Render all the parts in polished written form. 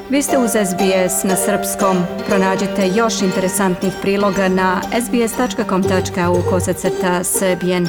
Vi ste uz SBS na srpskom. Pronađite još interesantnih priloga na sbs.com.au/srbijen.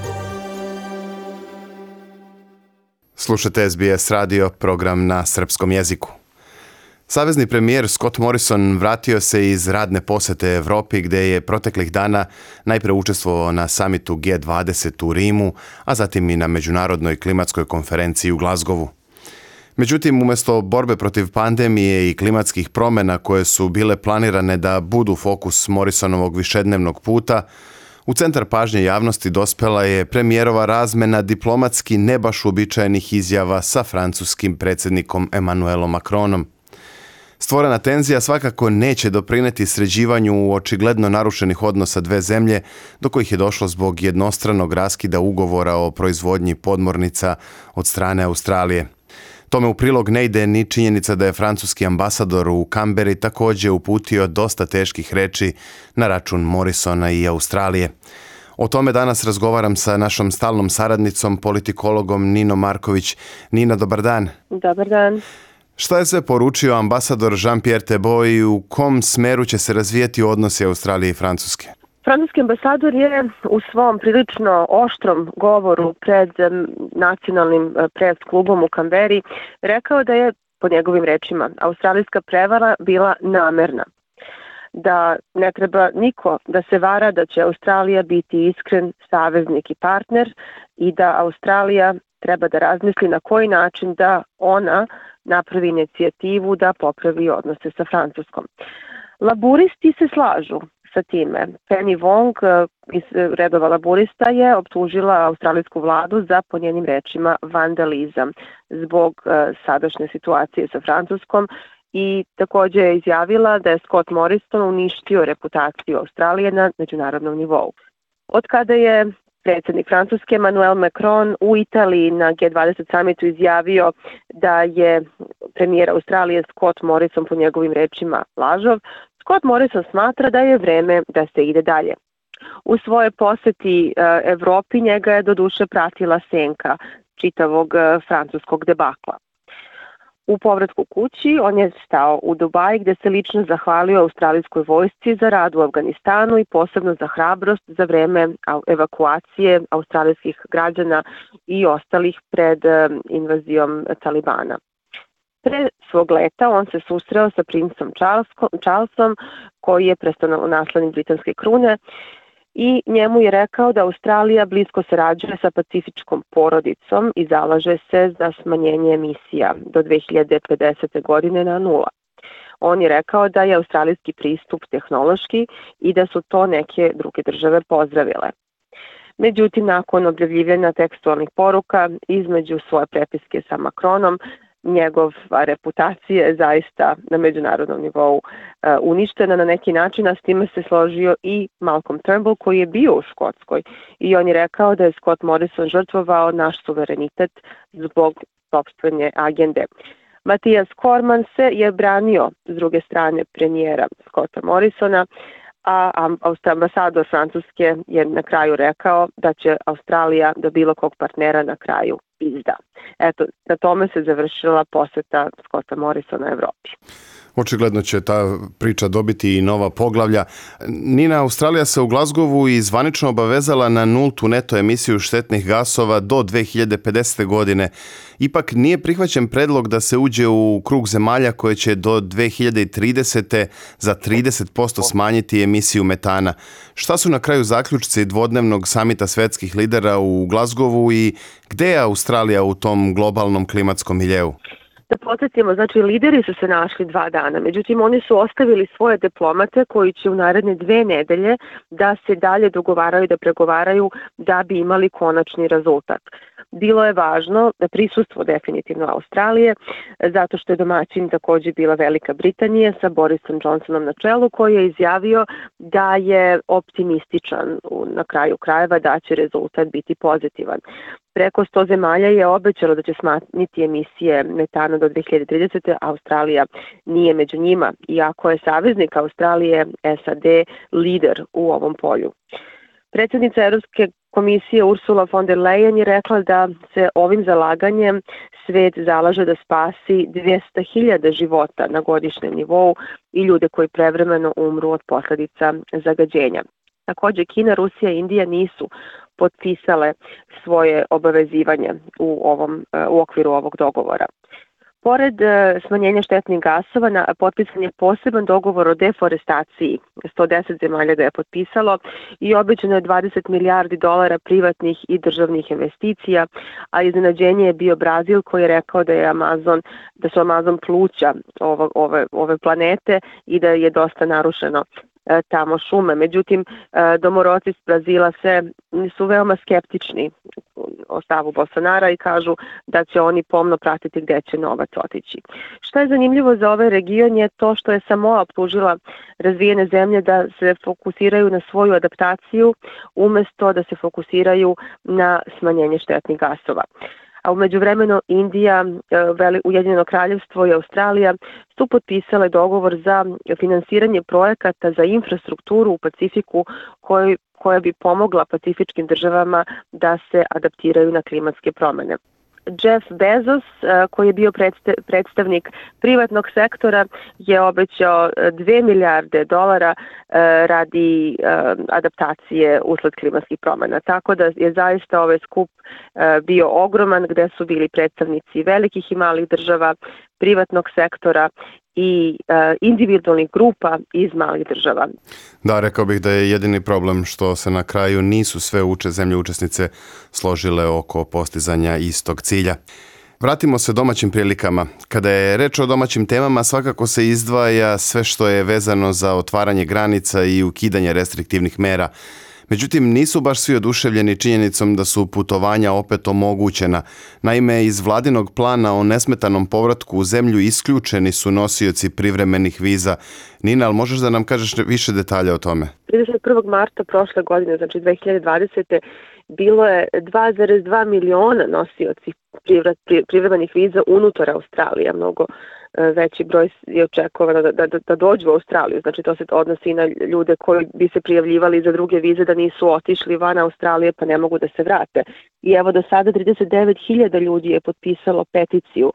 Slušate SBS radio, program na srpskom jeziku. Savezni premijer Scott Morrison vratio se iz radne posete Evropi gdje je proteklih dana najprije učestvovao na samitu G20 u Rimu, a zatim i na međunarodnoj klimatskoj konferenciji u Glasgowu. Međutim, umjesto borbe protiv pandemije i klimatskih promjena koje su bile planirane da budu fokus Morrisonovog višednevnog puta, u centar pažnje javnosti dospela je premijerova razmena diplomatski ne baš uobičajenih izjava sa francuskim predsjednikom Emmanuelom Macronom. Stvorena tenzija svakako neće doprinijeti sređivanju očigledno narušenih odnosa dve zemlje, do kojih je došlo zbog jednostranog raskida ugovora o proizvodnji podmornica od strane Australije. Tome u prilog ne ide ni činjenica da je francuski ambasador u Kamberi također uputio dosta teških reči na račun Morrisona i Australije. O tome danas razgovaram sa našom stalnom saradnicom, politikologom Ninom Marković. Nina, dobar dan. Dobar dan. Šta je sve poručio ambasador Jean-Pierre Thébault i u kom smeru će se razvijeti odnosi Australije i Francuske? Francuski ambasador je u svom prilično oštrom govoru pred nacionalnim press klubom u Kamberi rekao da je, po njegovim rečima, australijska prevara bila namerna. Da ne treba niko da se vara da će Australija biti iskren saveznik i partner i da Australija treba da razmisli na koji način da ona napravi inicijativu da popravi odnose sa Francuskom. Laburisti se slažu sa time. Penny Wong iz redova laburista je optužila australijsku vladu za, po njenim rečima, vandalizam zbog sadašnje situacije sa Francuskom i također je izjavila da je Scott Morrison uništio reputaciju Australije na međunarodnom nivou. Od kada je predsjednik Francuske Emmanuel Macron u Italiji na G20 samitu izjavio da je premijer Australije Scott Morrison, po njegovim rečima, lažov, Scott Morrison smatra da je vreme da se ide dalje. U svojoj posjeti Evropi njega je doduše pratila senka čitavog francuskog debakla. U povratku kući on je stao u Dubaji gdje se lično zahvalio australijskoj vojsci za rad u Afganistanu i posebno za hrabrost za vreme evakuacije australijskih građana i ostalih pred invazijom Talibana. Pre svog leta on se susreo sa princom Charlesom, koji je prestolonaslednik britanske krune, i njemu je rekao da Australija blisko sarađuje sa pacifičkom porodicom i zalaže se za smanjenje emisija do 2050. godine na 0. On je rekao da je australijski pristup tehnološki i da su to neke druge države pozdravile. Međutim, nakon objavljivanja tekstualnih poruka između svoje prepiske sa Macronom, njegova reputacija je zaista na međunarodnom nivou uništena na neki način, a s time se složio i Malcolm Turnbull koji je bio u Škotskoj i on je rekao da je Scott Morrison žrtvovao naš suverenitet zbog sopstvene agende. Mathias Cormann se je branio s druge strane premijera Scotta Morrisona, a ambasador Francuske je na kraju rekao da će Australija do bilo kog partnera na kraju izda. Eto, na tome se završila posjeta Scotta Morrisona Evropi. Očigledno će ta priča dobiti i nova poglavlja. Nina, Australija se u Glasgowu i zvanično obavezala na nultu neto emisiju štetnih gasova do 2050. godine. Ipak nije prihvaćen predlog da se uđe u krug zemalja koje će do 2030. za 30% smanjiti emisiju metana. Šta su na kraju zaključci dvodnevnog samita svetskih lidera u Glasgowu i gdje je Australija u tom globalnom klimatskom miljeu? Da podsjetimo, znači lideri su se našli 2 dana, međutim oni su ostavili svoje diplomate koji će u naredne 2 nedelje da se dalje dogovaraju, da pregovaraju da bi imali konačni rezultat. Bilo je važno da prisustvo definitivno Australije, zato što je domaćin također bila Velika Britanija sa Borisom Johnsonom na čelu, koji je izjavio da je optimističan na kraju krajeva da će rezultat biti pozitivan. Preko 100 zemalja je obećalo da će smanjiti emisije metana do 2030. a Australija nije među njima, iako je saveznik Australije SAD lider u ovom polju. Predsjednica Europske komisije Ursula von der Leyen je rekla da se ovim zalaganjem svet zalaže da spasi 200.000 života na godišnjem nivou i ljude koji prevremeno umru od posledica zagađenja. Takođe, Kina, Rusija i Indija nisu potpisale svoje obavezivanje u okviru ovog dogovora. Pored smanjenja štetnih gasova, potpisan je poseban dogovor o deforestaciji. 110 zemalja ga je potpisalo i obećano je 20 milijardi dolara privatnih i državnih investicija, a iznenađenje je bio Brazil koji je rekao da su Amazon pluća ove planete i da je dosta narušeno tamo šume. Međutim, domoroci iz Brazila su veoma skeptični o stavu Bolsonara i kažu da će oni pomno pratiti gde će novac otići. Što je zanimljivo za ovaj region je to što je Samoa optužila razvijene zemlje da se fokusiraju na svoju adaptaciju umesto da se fokusiraju na smanjenje štetnih gasova. A u međuvremenu Indija, Ujedinjeno kraljevstvo i Australija su potpisale dogovor za finansiranje projekata za infrastrukturu u Pacifiku koja bi pomogla pacifičkim državama da se adaptiraju na klimatske promene. Jeff Bezos, koji je bio predstavnik privatnog sektora, je obećao 2 milijarde dolara radi adaptacije usled klimatskih promena. Tako da je zaista ovaj skup bio ogroman, gde su bili predstavnici velikih i malih država, privatnog sektora i individualnih grupa iz malih država. Da, rekao bih da je jedini problem što se na kraju nisu sve zemlje učesnice složile oko postizanja istog cilja. Vratimo se domaćim prilikama. Kada je reč o domaćim temama, svakako se izdvaja sve što je vezano za otvaranje granica i ukidanje restriktivnih mera. Međutim, nisu baš svi oduševljeni činjenicom da su putovanja opet omogućena. Naime, iz vladinog plana o nesmetanom povratku u zemlju isključeni su nosioci privremenih viza. Nina, ali možeš da nam kažeš više detalja o tome? 31. marta prošle godine, znači 2020. bilo je 2,2 miliona nosioci privremenih viza unutar Australije. Mnogo veći broj je očekovano da dođu u Australiju. Znači to se odnosi i na ljude koji bi se prijavljivali za druge vize da nisu otišli van Australije pa ne mogu da se vrate. I evo do sada 39.000 ljudi je potpisalo peticiju.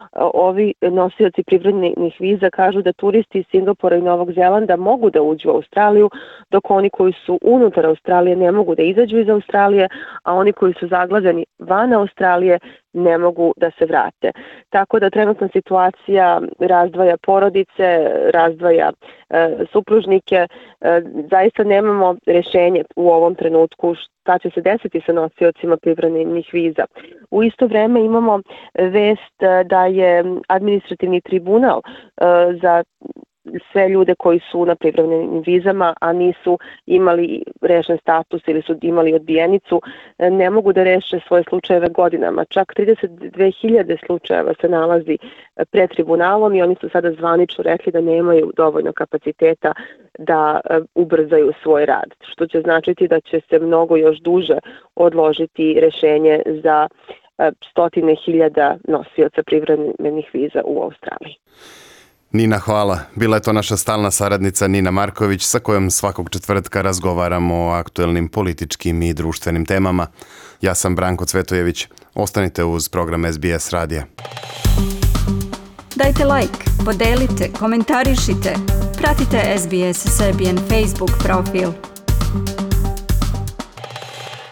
Ovi nosioci privremenih viza kažu da turisti iz Singapura i Novog Zelanda mogu da uđu u Australiju, dok oni koji su unutar Australije ne mogu da izađu iz Australije, a oni koji su zaglavljeni van Australije ne mogu da se vrate. Tako da trenutna situacija razdvaja porodice, razdvaja supružnike. Zaista nemamo rešenje u ovom trenutku šta će se desiti sa nosiocima privremenih viza. U isto vreme imamo vest da je administrativni tribunal za sve ljude koji su na privremenim vizama, a nisu imali rešen status ili su imali odbijenicu, ne mogu da reše svoje slučajeve godinama. Čak 32.000 slučajeva se nalazi pred tribunalom i oni su sada zvanično rekli da nemaju dovoljno kapaciteta da ubrzaju svoj rad, što će značiti da će se mnogo još duže odložiti rešenje za 100.000 nosioca privremenih viza u Australiji. Nina, hvala. Bila je to naša stalna saradnica Nina Marković sa kojom svakog četvrtka razgovaramo o aktuelnim političkim i društvenim temama. Ja sam Branko Cvetojević. Ostanite uz program SBS radija. Dajte like, podelite, komentarišite. Pratite SBS Serbian Facebook profil.